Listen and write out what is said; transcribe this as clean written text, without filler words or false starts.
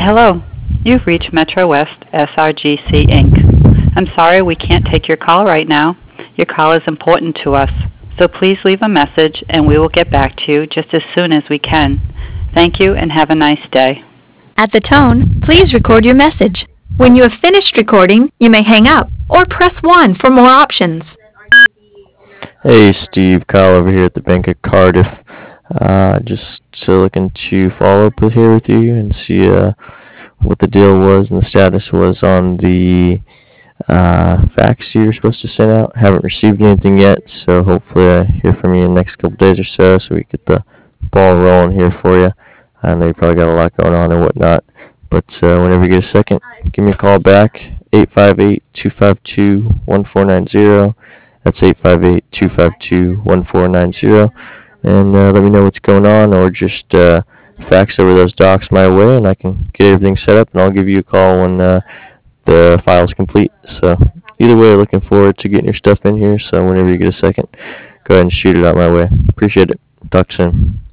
Hello. You've reached Metro West SRGC Inc. I'm sorry we can't take your call right now. Your call is important to us, so please leave a message and we will get back to you just as soon as we can. Thank you and have a nice day. At the tone, please record your message. When you have finished recording, you may hang up or press 1 for more options. Hey Steve, Kyle over here at the Bank of Cardiff. Just looking to follow up here with you and see what the deal was and the status was on the fax you were supposed to send out. Haven't received anything yet, so hopefully I hear from you in the next couple days or so we get the ball rolling here for you. I know you probably got a lot going on and whatnot, but whenever you get a second, give me a call back, 858-252-1490. That's 858-252-1490. And let me know what's going on, or just fax over those docs my way, and I can get everything set up, and I'll give you a call when the file's complete. So either way, looking forward to getting your stuff in here, so whenever you get a second, go ahead and shoot it out my way. Appreciate it. Talk soon.